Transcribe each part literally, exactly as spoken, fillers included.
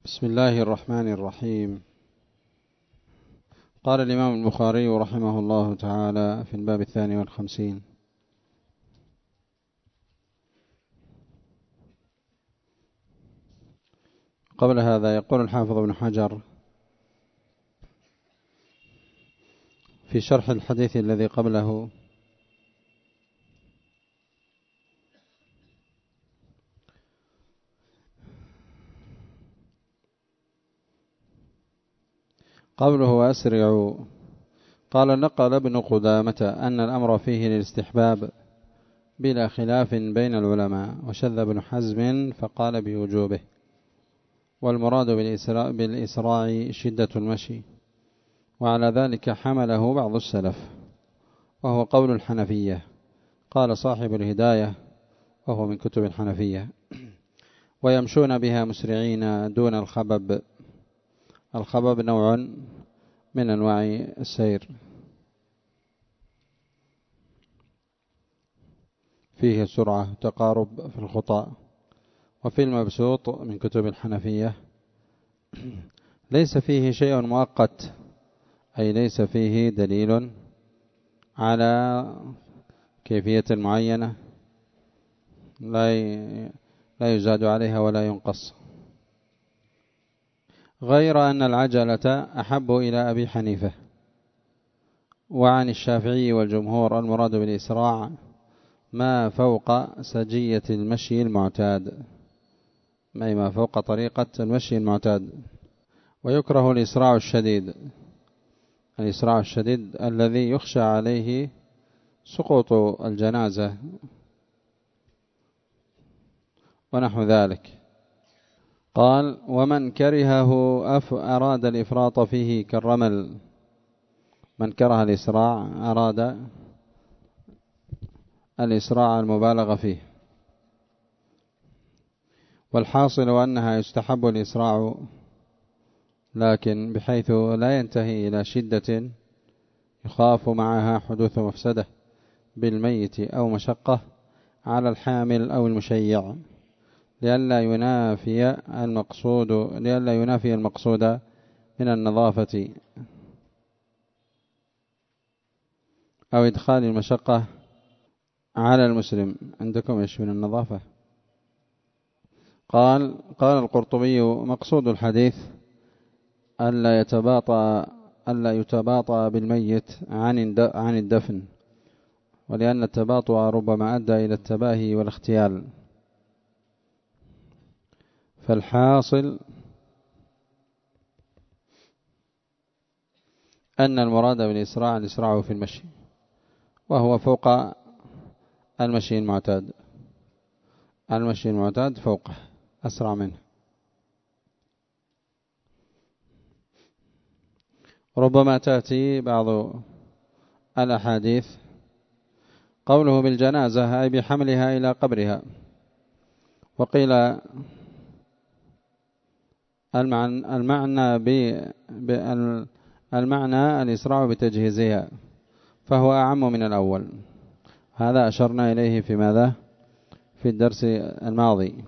بسم الله الرحمن الرحيم. قال الإمام البخاري رحمه الله تعالى في الباب الثاني والخمسين: قبل هذا يقول الحافظ ابن حجر في شرح الحديث الذي قبله: قوله وأسرعوا، قال نقل ابن قدامة أن الأمر فيه للاستحباب بلا خلاف بين العلماء، وشذ ابن حزم فقال بوجوبه، والمراد بالإسراع, بالإسراع شدة المشي، وعلى ذلك حمله بعض السلف، وهو قول الحنفية. قال صاحب الهداية وهو من كتب الحنفية: ويمشون بها مسرعين دون الخبب. الخبب نوع من أنواع السير فيه سرعة تقارب في الخطى. وفي المبسوط من كتب الحنفية: ليس فيه شيء مؤقت، أي ليس فيه دليل على كيفية معينة لا يزاد عليها ولا ينقص، غير أن العجلة أحب إلى أبي حنيفة. وعن الشافعي والجمهور المراد بالإسراع ما فوق سجية المشي المعتاد، أي ما فوق طريقة المشي المعتاد. ويكره الإسراع الشديد، الإسراع الشديد الذي يخشى عليه سقوط الجنازة ونحو ذلك. قال: ومن كرهه أراد الإفراط فيه كالرمل. من كره الإسراع أراد الإسراع المبالغ فيه. والحاصل أنها يستحب الإسراع، لكن بحيث لا ينتهي إلى شدة يخاف معها حدوث مفسدة بالميت أو مشقة على الحامل أو المشيع، لئلا ينافي المقصود لئلا ينافي المقصود من النظافة أو إدخال المشقة على المسلم. عندكم إيش من النظافة؟ قال قال القرطبي: مقصود الحديث ألا يتباطأ ألا يتباطأ بالميت عن الدفن، ولأن التباطؤ ربما أدى إلى التباهي والاختيال. فالحاصل أن المراد بالإسراع الإسراع في المشي، وهو فوق المشي المعتاد. المشي المعتاد فوقه، أسرع منه. ربما تأتي بعض الأحاديث قوله بالجنازة أي بحملها إلى قبرها، وقيل المعنى المعنى بالمعنى الإسراع بتجهيزها، فهو أعم من الأول. هذا أشرنا إليه في ماذا؟ في الدرس الماضي،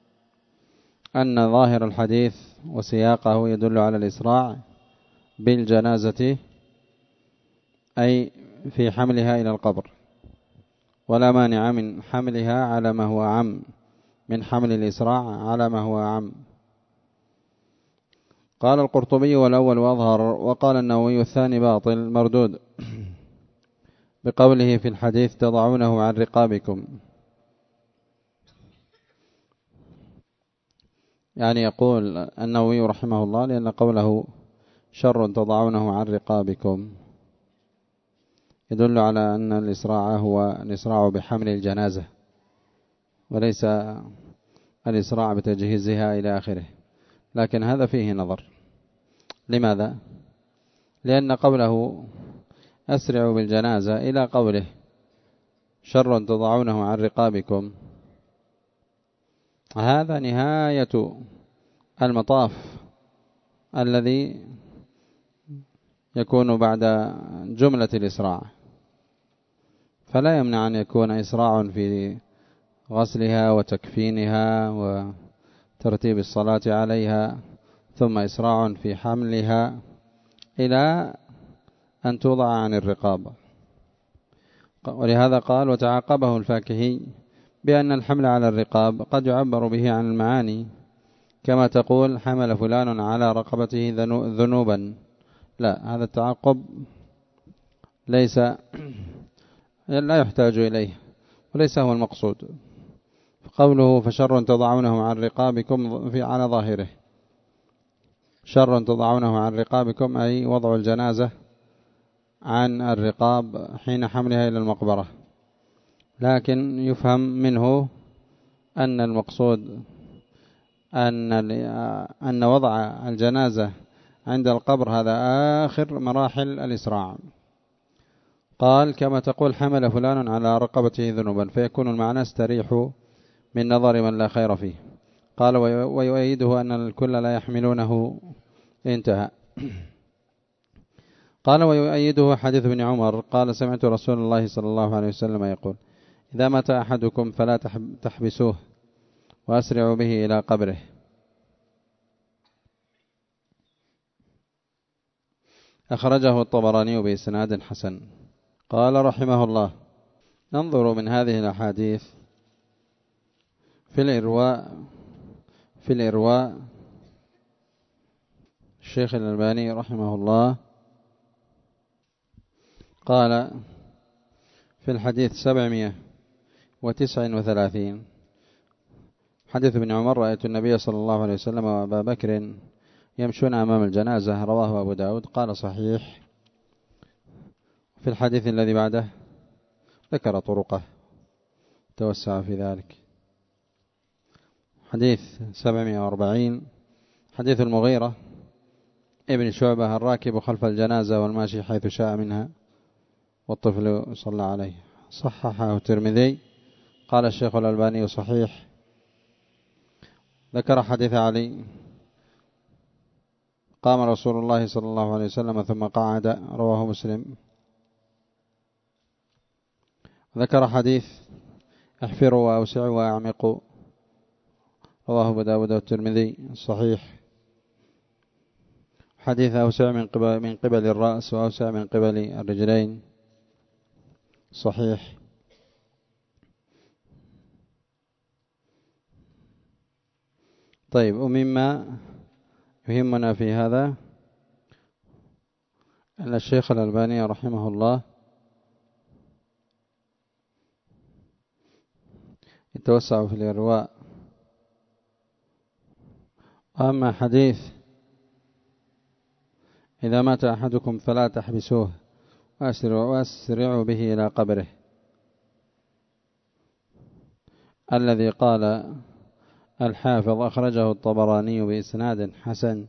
أن ظاهر الحديث وسياقه يدل على الإسراع بالجنازة، أي في حملها إلى القبر، ولا مانع من حملها على ما هو أعم من حمل الإسراع على ما هو أعم. قال القرطبي: والأول وأظهر. وقال النووي: الثاني باطل مردود بقوله في الحديث: تضعونه عن رقابكم. يعني يقول النووي رحمه الله لأن قوله شر تضعونه عن رقابكم يدل على أن الإسراع هو الإسراع بحمل الجنازة، وليس الإسراع بتجهيزها إلى آخره. لكن هذا فيه نظر. لماذا؟ لأن قوله أسرعوا بالجنازة إلى قوله شر تضعونه عن رقابكم، هذا نهاية المطاف الذي يكون بعد جملة الإسراع، فلا يمنع أن يكون إسراع في غسلها وتكفينها وترتيب الصلاة عليها ثم إسراع في حملها إلى أن توضع عن الرقاب. ولهذا قال: وتعاقبه الفاكهي بأن الحمل على الرقاب قد يعبر به عن المعاني، كما تقول: حمل فلان على رقبته ذنوبا. لا، هذا التعاقب ليس لا يحتاج إليه وليس هو المقصود. قوله: فشر تضعونه عن رقابكم في على ظاهره، شر تضعونه عن رقابكم أي وضع الجنازة عن الرقاب حين حملها إلى المقبرة، لكن يفهم منه أن المقصود أن أن وضع الجنازة عند القبر هذا آخر مراحل الإسراع. قال: كما تقول: حمل فلان على رقبته ذنوبا، فيكون المعنى: استريح من نظر من لا خير فيه. قال: ويؤيده أن الكل لا يحملونه. انتهى. قال: ويؤيده حديث ابن عمر قال: سمعت رسول الله صلى الله عليه وسلم يقول: إذا مات أحدكم فلا تحبسوه وأسرعوا به إلى قبره. أخرجه الطبراني بإسناد حسن. قال رحمه الله: ننظر من هذه الأحاديث في الإرواء في الإرواء الشيخ الألباني رحمه الله قال في الحديث سبعمائة وتسعة وثلاثين: حديث ابن عمر: رأيت النبي صلى الله عليه وسلم وأبا بكر يمشون أمام الجنازة. رواه أبو داود. قال: صحيح. في الحديث الذي بعده ذكر طرقه، توسع في ذلك. حديث سبعمائة وأربعين: حديث المغيرة ابن شعبة: الراكب خلف الجنازة والماشي حيث شاء منها والطفل صلى عليه. صححه الترمذي. قال الشيخ الألباني: صحيح. ذكر حديث علي: قام رسول الله صلى الله عليه وسلم ثم قعد. رواه مسلم. ذكر حديث: احفروا وأوسعوا وأعمقوا. رواه أبو داود والترمذي. صحيح. حديث: أوسع من قبل من قبل الرأس وأوسع من قبل الرجلين. صحيح. طيب، ومما يهمنا في هذا أن الشيخ الألباني رحمه الله يتوسع في الإرواء. أما حديث: إذا مات أحدكم فلا تحبسوه وأسرعوا به إلى قبره، الذي قال الحافظ: أخرجه الطبراني بإسناد حسن.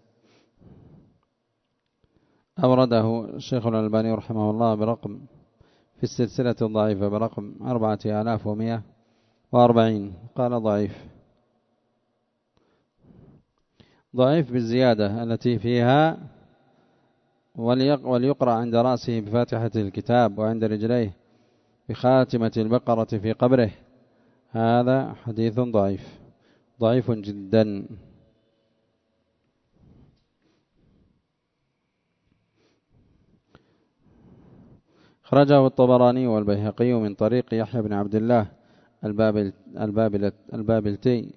أورده الشيخ الألباني رحمه الله برقم في السلسلة الضعيفة برقم أربعة آلاف ومئة وأربعين. قال: ضعيف. ضعيف بالزيادة التي فيها: وليقرأ عند رأسه بفاتحة الكتاب وعند رجليه بخاتمة البقرة في قبره. هذا حديث ضعيف ضعيف جدا. خرجه الطبراني والبيهقي من طريق يحيى بن عبد الله البابلتي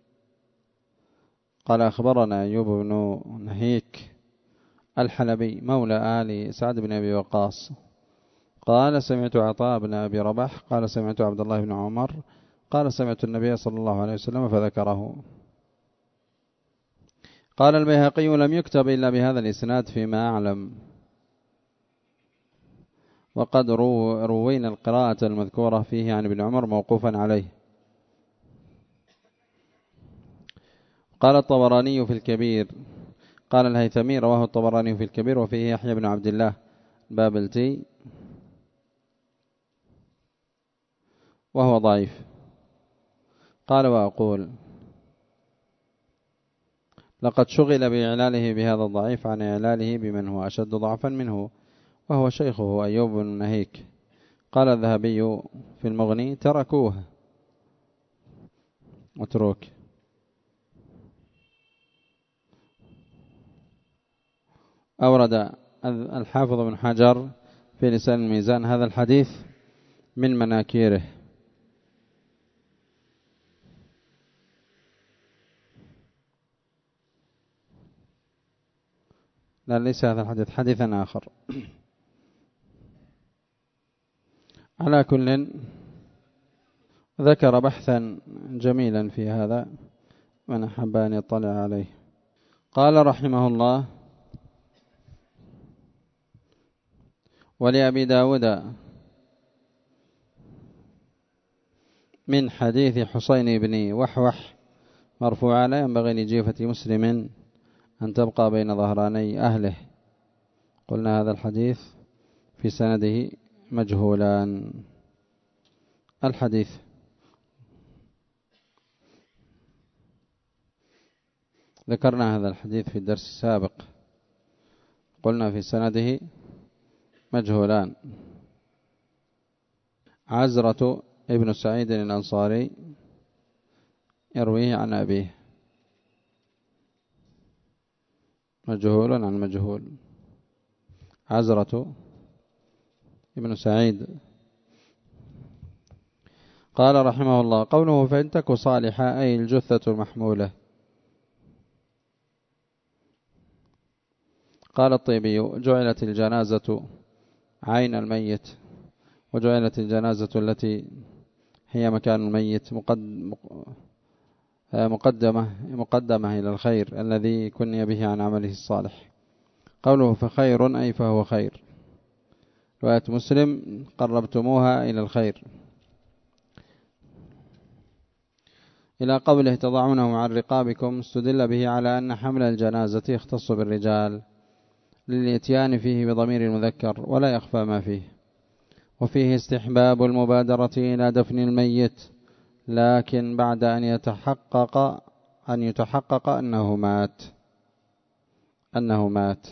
قال: أخبرنا أيوب بن نهيك الحلبي مولى آل سعد بن أبي وقاص قال: سمعت عطاء بن أبي رباح قال: سمعت عبد الله بن عمر قال: سمعت النبي صلى الله عليه وسلم فذكره. قال البيهقي: لم يكتب إلا بهذا الإسناد فيما أعلم، وقد روينا القراءة المذكورة فيه عن ابن عمر موقوفا عليه. قال الطبراني في الكبير. قال الهيثمي: رواه الطبراني في الكبير وفيه يحيى بن عبد الله بابلتي وهو ضعيف. قال: وأقول لقد شغل بإعلاله بهذا الضعيف عن إعلاله بمن هو أشد ضعفا منه وهو شيخه أيوب بن نهيك. قال الذهبي في المغني: تركوه متروك. أورد الحافظ بن حجر في لسان الميزان هذا الحديث من مناكيره. لا، ليس هذا الحديث، حديثا آخر. على كل ذكر بحثا جميلا في هذا من أحب أن يطلع عليه. قال رحمه الله: ولأبي داود من حديث حسين بن وحوح مرفوعا: لا ينبغي لجيفة مسلم أن تبقى بين ظهراني أهله. قلنا هذا الحديث في سنده مجهولان. الحديث ذكرنا هذا الحديث في الدرس السابق، قلنا في سنده مجهولان. عزرة ابن سعيد الأنصاري يرويه عن أبيه، مجهول عن مجهول. عزرة ابن سعيد. قال رحمه الله: قوله فإن تك صالحة أي الجثة المحمولة. قال الطيبي: جعلت الجنازة عين الميت، وجعلت الجنازة التي هي مكان الميت مقدمة مقدمة إلى الخير الذي كني به عن عمله الصالح. قوله فخير أي فهو خير. رواية مسلم: قربتموها إلى الخير. إلى قوله تضعونه عن رقابكم استدل به على أن حمل الجنازة يختص بالرجال للإتيان فيه بضمير المذكر ولا يخفى ما فيه. وفيه استحباب المبادرة إلى دفن الميت، لكن بعد أن يتحقق أن يتحقق أنه مات أنه مات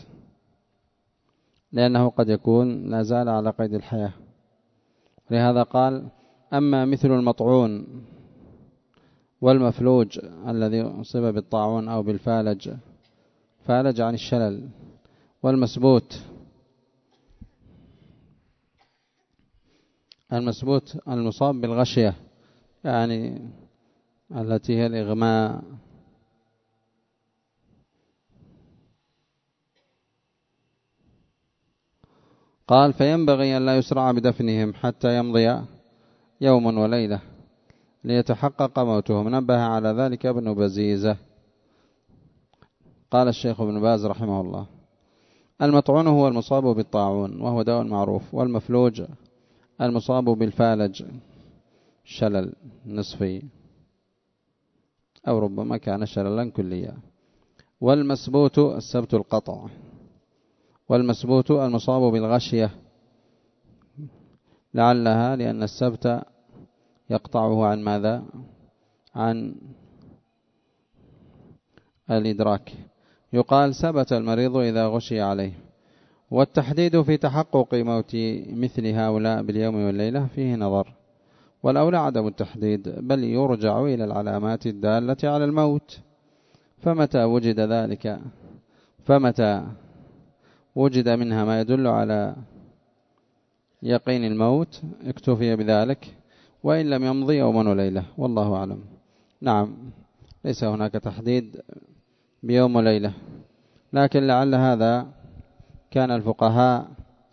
لأنه قد يكون لا زال على قيد الحياة. لهذا قال: أما مثل المطعون والمفلوج الذي أصيب بالطاعون أو بالفالج، فالج عن الشلل، والمسبوت المسبوت المصاب بالغشية، يعني التي هي الإغماء. قال: فينبغي أن لا يسرع بدفنهم حتى يمضي يوم وليلة ليتحقق موتهم. نبه على ذلك ابن بزيزة. قال الشيخ ابن باز رحمه الله: المطعون هو المصاب بالطاعون وهو دواء معروف، والمفلوج المصاب بالفالج شلل نصفي أو ربما كان شللا كليا، والمسبوت السبت القطع، والمسبوت المصاب بالغشية لعلها لأن السبت يقطعه عن ماذا؟ عن الإدراك. يقال ثبت المريض إذا غشي عليه. والتحديد في تحقق موت مثل هؤلاء باليوم والليلة فيه نظر، والأولى عدم التحديد، بل يرجع إلى العلامات الدالة على الموت. فمتى وجد ذلك فمتى وجد منها ما يدل على يقين الموت اكتفي بذلك، وإن لم يمضي يوم وليلة، والله أعلم. نعم، ليس هناك تحديد بيوم وليلة، لكن لعل هذا كان الفقهاء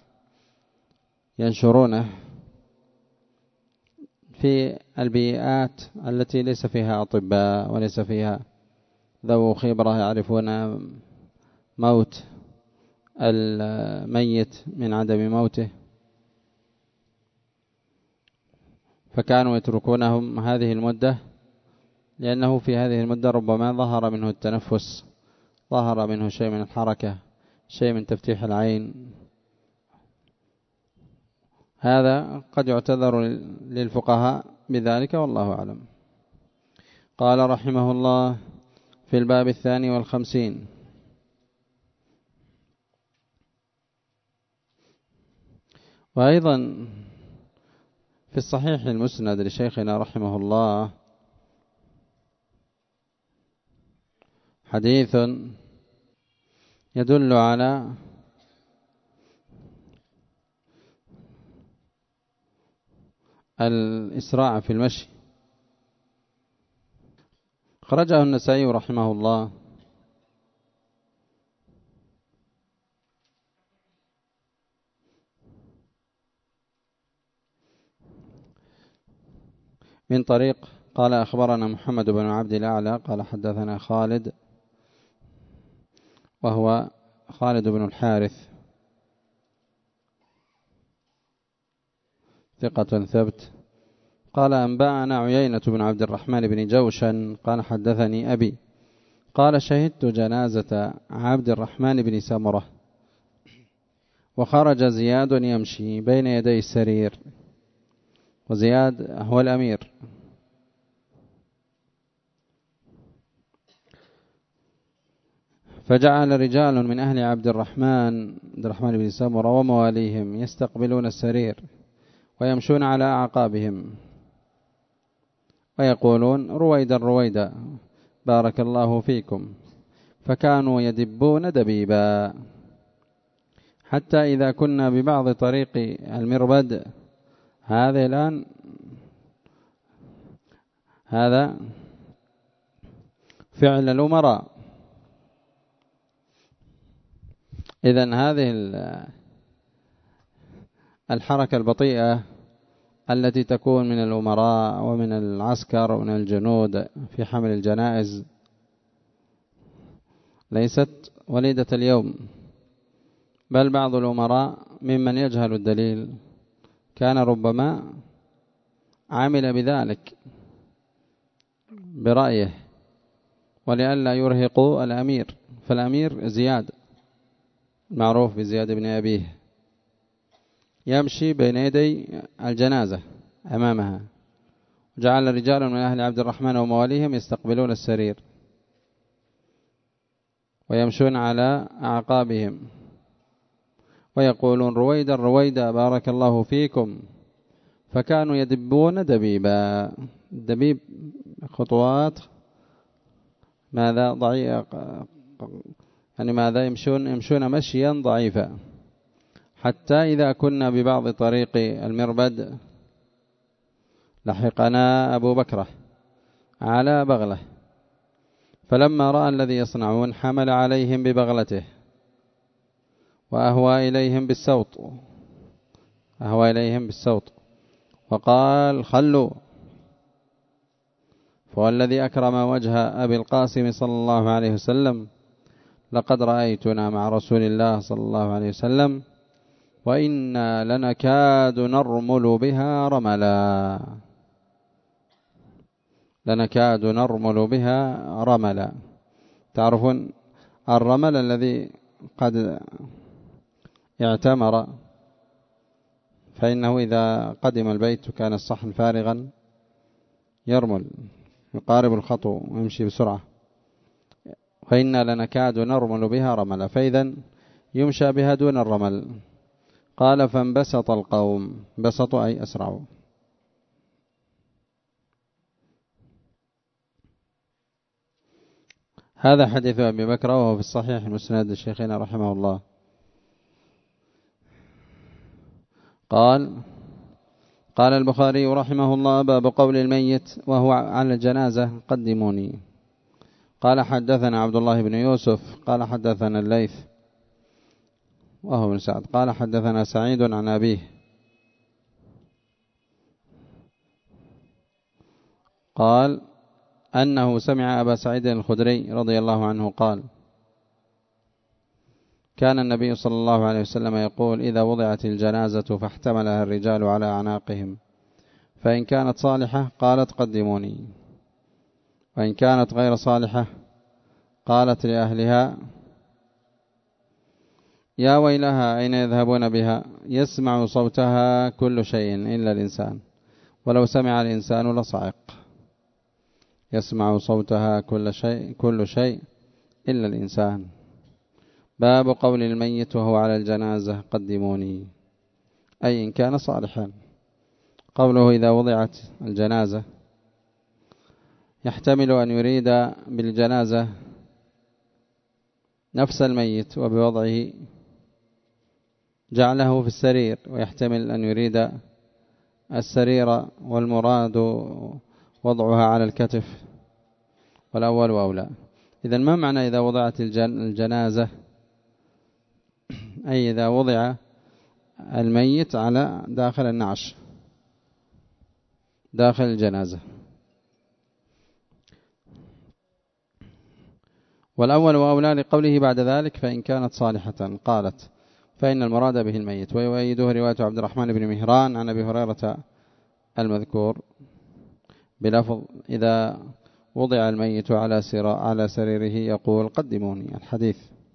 ينشرونه في البيئات التي ليس فيها أطباء وليس فيها ذو خبرة يعرفون موت الميت من عدم موته، فكانوا يتركونهم هذه المدة، لأنه في هذه المدة ربما ظهر منه التنفس، ظهر منه شيء من الحركة، شيء من تفتيح العين. هذا قد يعتذر للفقهاء بذلك، والله أعلم. قال رحمه الله في الباب الثاني والخمسين: وأيضا في الصحيح المسند لشيخنا رحمه الله حديث يدل على الإسراع في المشي. خرجه النسائي رحمه الله من طريق قال أخبرنا محمد بن عبد الأعلى قال حدثنا خالد وهو خالد بن الحارث ثقة ثبت قال أنبأنا عيينة بن عبد الرحمن بن جوشن قال حدثني أبي قال شهدت جنازة عبد الرحمن بن سمرة وخرج زياد يمشي بين يدي السرير، وزياد هو الأمير. فجعل رجال من أهل عبد الرحمن عبد الرحمن بن سمرة ومواليهم يستقبلون السرير ويمشون على أعقابهم ويقولون رويدا رويدا بارك الله فيكم، فكانوا يدبون دبيبا حتى إذا كنا ببعض طريق المربد. هذا الآن هذا فعل الأمراء. إذن هذه الحركة البطيئة التي تكون من الأمراء ومن العسكر ومن الجنود في حمل الجنائز ليست وليدة اليوم، بل بعض الأمراء ممن يجهل الدليل كان ربما عمل بذلك برأيه ولئلا يرهقوا الأمير. فالأمير زياد معروف بزياد بن أبيه يمشي بين يدي الجنازة أمامها، وجعل رجال من أهل عبد الرحمن ومواليهم يستقبلون السرير ويمشون على أعقابهم ويقولون رويدا رويدا بارك الله فيكم، فكانوا يدبون دبيبا. الدبيب خطوات ماذا ضعيف، يعني ماذا يمشون يمشون مشيا ضعيفا، حتى إذا كنا ببعض طريق المربد لحقنا أبو بكرة على بغلة، فلما رأى الذي يصنعون حمل عليهم ببغلته وأهوى إليهم بالسوط أهوى إليهم بالسوط وقال خلوا، فوالذي أكرم وجه أبي القاسم صلى الله عليه وسلم لقد رأيتنا مع رسول الله صلى الله عليه وسلم وإنا لنكاد نرمل بها رملا لنكاد نرمل بها رملا. تعرفون الرمل الذي قد اعتمر فإنه إذا قدم البيت كان الصحن فارغا يرمل يقارب الخطو ويمشي بسرعة، فإنا لنكاد نرمل بها رملا، فإذا يمشى بها دون الرمل. قال فانبسط القوم، انبسطوا أي أسرعوا. هذا حديث أبي بكر وهو في الصحيح المسند الشيخين رحمه الله. قال قال البخاري رحمه الله باب قول الميت وهو على الجنازة قدموني. قال حدثنا عبد الله بن يوسف قال حدثنا الليث وهو بن سعد قال حدثنا سعيد عن أبيه قال أنه سمع أبا سعيد الخدري رضي الله عنه قال كان النبي صلى الله عليه وسلم يقول إذا وضعت الجنازة فاحتملها الرجال على أعناقهم فإن كانت صالحة قالت قدموني، وإن كانت غير صالحة قالت لأهلها يا ويلها أين يذهبون بها، يسمع صوتها كل شيء إلا الإنسان ولو سمع الإنسان لصعق. يسمع صوتها كل شيء كل شيء إلا الإنسان. باب قول الميت وهو على الجنازة قدموني، أي إن كان صالحا. قوله إذا وضعت الجنازة يحتمل أن يريد بالجنازة نفس الميت وبوضعه جعله في السرير، ويحتمل أن يريد السريرة والمراد وضعها على الكتف، والأول أولى. إذن ما معنى إذا وضعت الجنازة؟ أي إذا وضع الميت على داخل النعش داخل الجنازة. والأول وأولى لقوله بعد ذلك فإن كانت صالحة. قالت فإن المراد به الميت. ويؤيده رواية عبد الرحمن بن مهران عن أبي هريرة المذكور بلفظ إذا وضع الميت على على سريره يقول قدموني الحديث.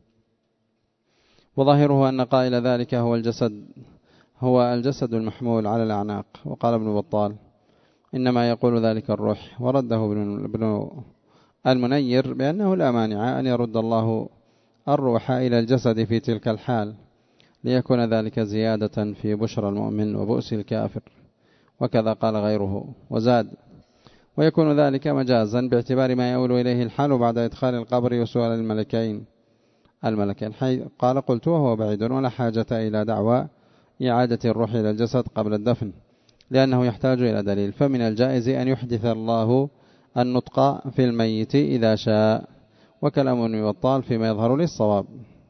وظاهره أن قائل ذلك هو الجسد هو الجسد المحمول على الأعناق. وقال ابن بطال إنما يقول ذلك الروح. ورده ابن المنير بأنه لا مانع أن يرد الله الروح إلى الجسد في تلك الحال ليكون ذلك زيادة في بشرى المؤمن وبؤس الكافر. وكذا قال غيره. وزاد ويكون ذلك مجازا باعتبار ما يؤول إليه الحال بعد إدخال القبر وسؤال الملكين الملكين قال قلت وهو بعيد ولا حاجة إلى دعوى إعادة الروح إلى الجسد قبل الدفن لأنه يحتاج إلى دليل. فمن الجائز أن يحدث الله النطق في الميت إذا شاء. وكلام ابن بطال فيما يظهر للصواب.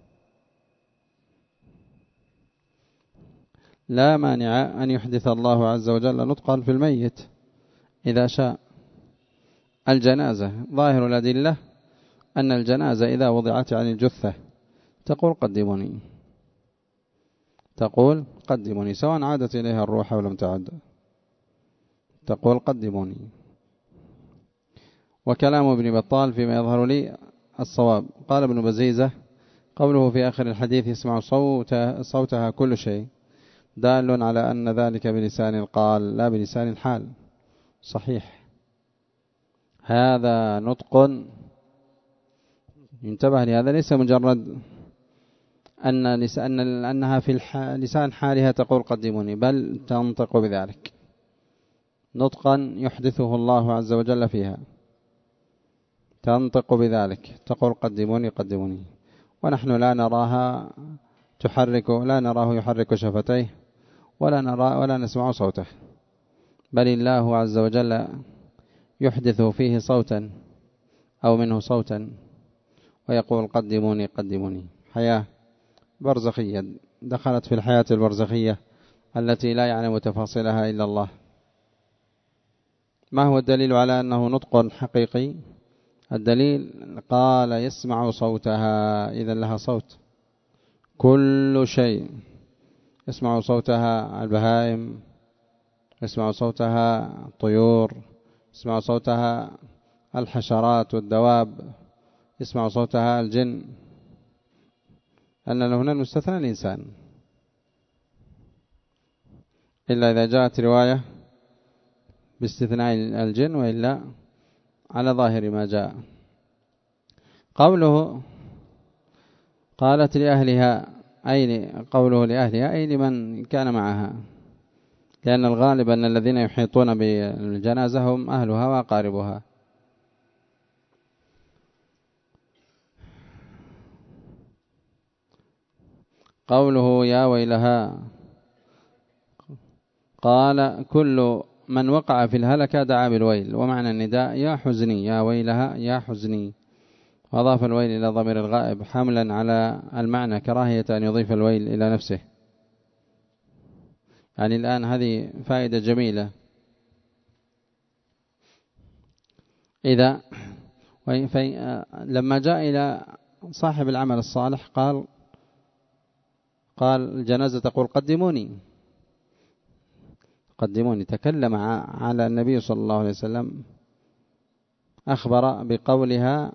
لا مانع أن يحدث الله عز وجل نطقا في الميت إذا شاء. الجنازة ظاهر الأدلة أن الجنازة إذا وضعت عن الجثة تقول قدموني تقول قدموني سواء عادت إليها الروح أو لم تعد تقول قدموني. وكلام ابن بطال فيما يظهر لي الصواب. قال ابن بزيزة قوله في آخر الحديث يسمع صوتها, صوتها كل شيء دال على أن ذلك بلسان القال لا بلسان الحال. صحيح هذا نطق انتبه لهذا ليس مجرد أن أنها في لسان حالها تقول قدموني بل تنطق بذلك نطقا يحدثه الله عز وجل فيها تنطق بذلك تقول قدموني قدموني. ونحن لا نراها تحرك لا نراه يحرك شفتيه ولا نرى ولا نسمع صوته بل الله عز وجل يحدث فيه صوتا أو منه صوتا ويقول قدموني قدموني. حياة برزخية دخلت في الحياة البرزخية التي لا يعلم تفاصيلها إلا الله. ما هو الدليل على أنه نطق حقيقي؟ الدليل قال يسمع صوتها إذا لها صوت كل شيء يسمع صوتها البهائم يسمع صوتها الطيور يسمع صوتها الحشرات والدواب يسمع صوتها الجن أن هنا المستثنى الإنسان إلا إذا جاءت رواية باستثناء الجن وإلا على ظاهر ما جاء. قوله قالت لأهلها أي قوله لأهلها أي لمن كان معها لأن الغالب أن الذين يحيطون بالجنازة هم أهلها وأقاربها. قوله يا ويلها قال كل من وقع في الهلكة دعا بالويل ومعنى النداء يا حزني يا ويلها يا حزني. وأضاف الويل إلى ضمير الغائب حملا على المعنى كراهية أن يضيف الويل إلى نفسه. يعني الآن هذه فائدة جميلة إذا لما جاء إلى صاحب العمل الصالح قال قال الجنازة تقول قدموني قدموني تكلم على النبي صلى الله عليه وسلم أخبر بقولها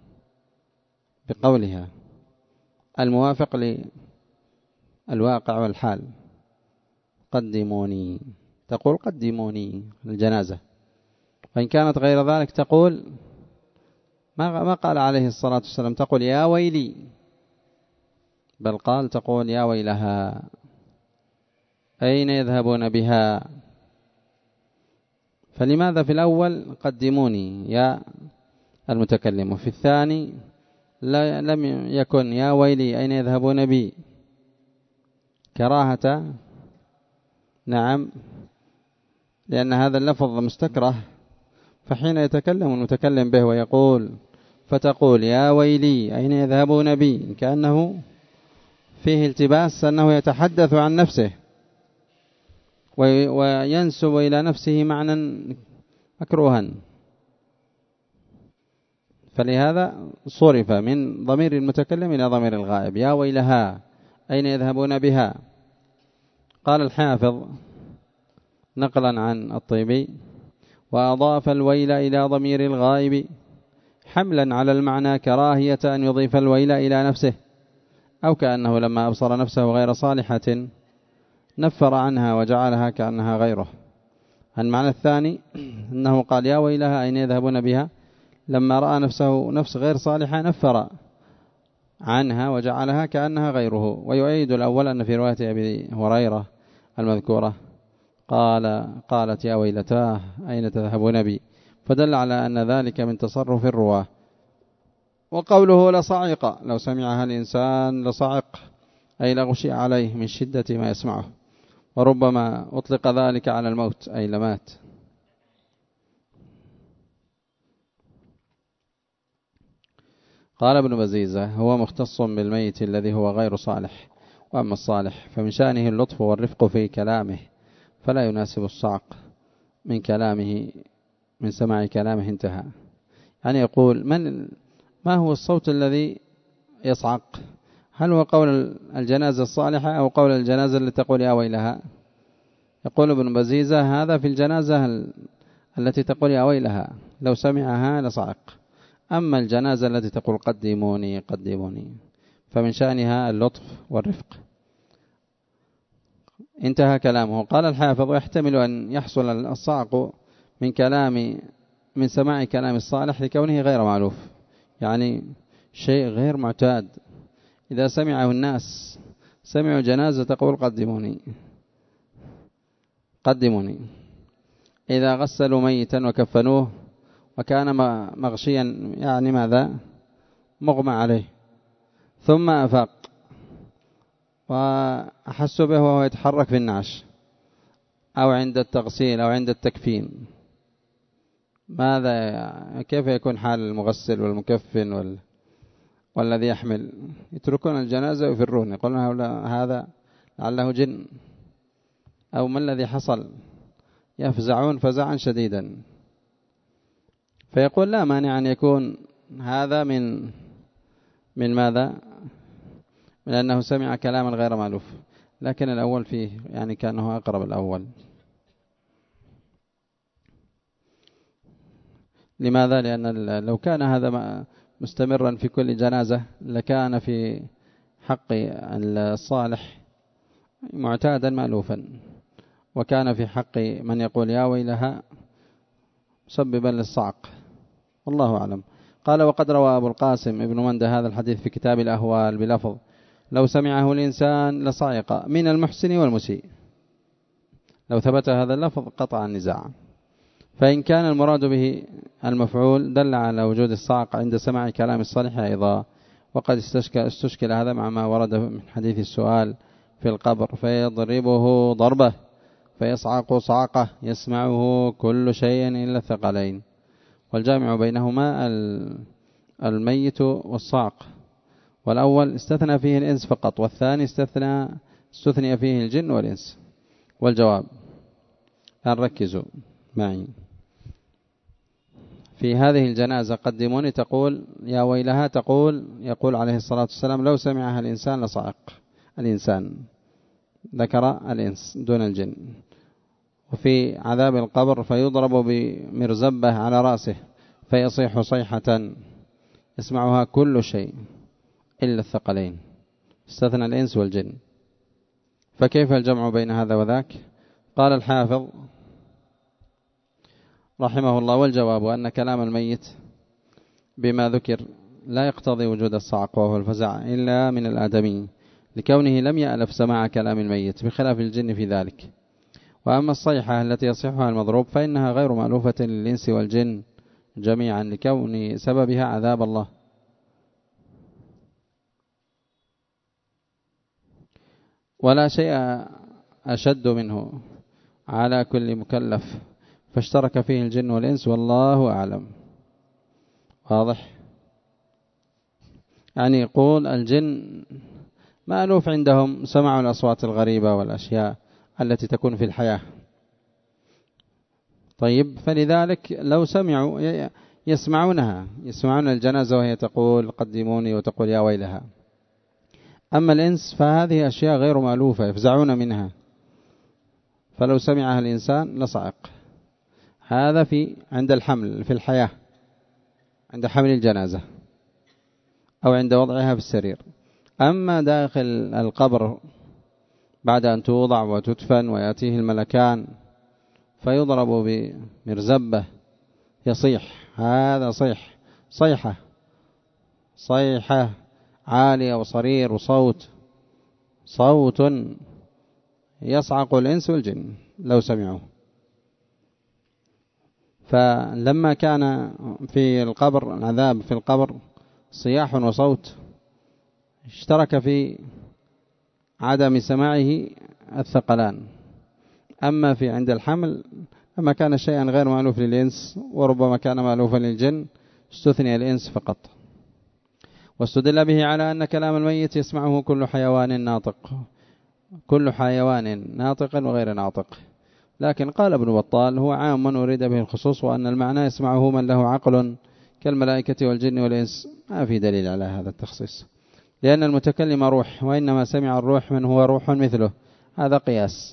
بقولها الموافق للواقع والحال قدموني تقول قدموني الجنازة. وإن كانت غير ذلك تقول ما ما قال عليه الصلاة والسلام تقول يا ويلي بل قال تقول يا ويلها أين يذهبون بها. فلماذا في الأول قدموني يا المتكلم وفي الثاني لا لم يكن يا ويلي أين يذهبون بي كراهة نعم لأن هذا اللفظ مستكره، فحين يتكلم المتكلم به ويقول فتقول يا ويلي أين يذهبون بي، كأنه فيه التباس أنه يتحدث عن نفسه وينسب إلى نفسه معنى مكروها، فلهذا صرف من ضمير المتكلم إلى ضمير الغائب. يا ويلها أين يذهبون بها. قال الحافظ نقلا عن الطيبي وأضاف الويل إلى ضمير الغائب حملا على المعنى كراهية أن يضيف الويل إلى نفسه، أو كأنه لما أبصر نفسه غير صالحة نفر عنها وجعلها كأنها غيره. المعنى الثاني أنه قال يا ويلها أين يذهبون بها، لما رأى نفسه نفس غير صالحة نفر عنها وجعلها كأنها غيره. ويؤيد الأول أن في رواية أبي هريرة المذكورة قال قالت يا ويلتاه أين تذهبون بي، فدل على أن ذلك من تصرف الرواه. وقوله لصعق، لو سمعها الإنسان لصعق أي لغشي عليه من شدة ما يسمعه، وربما أطلق ذلك على الموت أي لمات. قال ابن بزيزة هو مختص بالميت الذي هو غير صالح، وأما الصالح فمن شأنه اللطف والرفق في كلامه، فلا يناسب الصعق من كلامه من سماع كلامه. انتهى. يعني يقول من ما هو الصوت الذي يصعق، هل هو قول الجنازة الصالحة أو قول الجنازة التي تقول يا ويلها؟ يقول ابن بزيزة هذا في الجنازة التي تقول يا ويلها لو سمعها لصعق، أما الجنازة التي تقول قدموني قدموني فمن شأنها اللطف والرفق. انتهى كلامه. قال الحافظ يحتمل أن يحصل الصعق من كلام من سماع كلام الصالح لكونه غير معلوف، يعني شيء غير معتاد. إذا سمعه الناس سمعوا جنازة تقول قدموني قدموني، إذا غسلوا ميتا وكفنوه وكان مغشيا يعني ماذا مغمى عليه ثم أفاق وأحسوا به وهو يتحرك في النعش أو عند التغسيل أو عند التكفين، ماذا كيف يكون حال المغسل والمكفن وال... والذي يحمل؟ يتركون الجنازة ويفرون، يقولون هذا لعله جن أو ما الذي حصل، يفزعون فزعا شديدا. فيقول لا مانع أن يكون هذا من من ماذا من أنه سمع كلاما غير مألوف، لكن الأول فيه يعني كأنه أقرب الأول. لماذا؟ لأن لو كان هذا مستمرا في كل جنازة لكان في حق الصالح معتادا مألوفا، وكان في حق من يقول يا ويلها مسببا للصعق، والله أعلم. قال وقد روى أبو القاسم ابن مندة هذا الحديث في كتاب الأهوال بلفظ لو سمعه الإنسان لصعق من المحسن والمسيء. لو ثبت هذا اللفظ قطع النزاع، فإن كان المراد به المفعول دل على وجود الصعق عند سماع كلام الصالح أيضا. وقد استشكل, استشكل هذا مع ما ورد من حديث السؤال في القبر فيضربه ضربه فيصعق صعقه يسمعه كل شيء إلا الثقلين، والجامع بينهما الميت والصعق، والأول استثنى فيه الإنس فقط، والثاني استثنى استثنى فيه الجن والإنس. والجواب أن ركزوا معي في هذه الجنازة قدموني تقول يا ويلها، تقول يقول عليه الصلاة والسلام لو سمعها الإنسان لصعق. الإنسان ذكر الإنس دون الجن. وفي عذاب القبر فيضرب بمرزبة على رأسه فيصيح صيحة يسمعها كل شيء إلا الثقلين، استثنى الإنس والجن. فكيف الجمع بين هذا وذاك؟ قال الحافظ رحمه الله والجواب أن كلام الميت بما ذكر لا يقتضي وجود الصعق وهو الفزع إلا من الآدمي، لكونه لم يألف سماع كلام الميت بخلاف الجن في ذلك. وأما الصيحة التي يصيحها المضروب فإنها غير مألوفة للإنس والجن جميعا لكون سببها عذاب الله. ولا شيء أشد منه على كل مكلف، فاشترك فيه الجن والإنس والله أعلم. واضح؟ يعني يقول الجن مألوف عندهم سمعوا الأصوات الغريبة والأشياء التي تكون في الحياة. طيب، فلذلك لو سمعوا يسمعونها، يسمعون الجنازة وهي تقول قدموني وتقول يا ويلها. أما الإنس فهذه أشياء غير مألوفة يفزعون منها، فلو سمعها الإنسان لصعق. هذا في عند الحمل في الحياة، عند حمل الجنازة أو عند وضعها في السرير. أما داخل القبر بعد أن توضع وتدفن ويأتيه الملكان فيضرب بمرزبة يصيح، هذا صيح صيحة صيحة عالية وصرير وصوت صوت يصعق الإنس والجن لو سمعوه. فلما كان في القبر العذاب في القبر صياح وصوت، اشترك في عدم سماعه الثقلان. أما في عند الحمل أما كان شيئا غير مألوف للإنس وربما كان مألوفا للجن استثني الإنس فقط. واستدل به على أن كلام الميت يسمعه كل حيوان ناطق، كل حيوان ناطق وغير ناطق. لكن قال ابن بطال هو عام من أريد به الخصوص، وأن المعنى يسمعه من له عقل كالملائكة والجن والإنس. ما في دليل على هذا التخصيص، لأن المتكلم روح، وإنما سمع الروح من هو روح مثله، هذا قياس.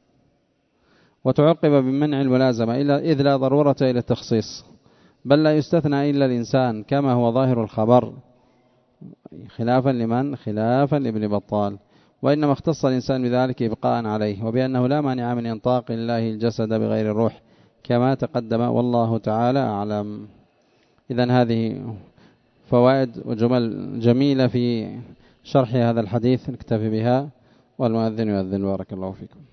وتعقب بمنع الملازمة إذ لا ضرورة إلى التخصيص، بل لا يستثنى إلا الإنسان كما هو ظاهر الخبر، خلافا لمن؟ خلافا لابن بطال. وإنما اختص الإنسان بذلك إبقاء عليه، وبأنه لا مانع من إنطاق الله الجسد بغير الروح كما تقدم، والله تعالى أعلم. إذن هذه فوائد وجمل جميلة في شرح هذا الحديث، نكتفي بها، والمؤذن يؤذن. بارك الله فيكم.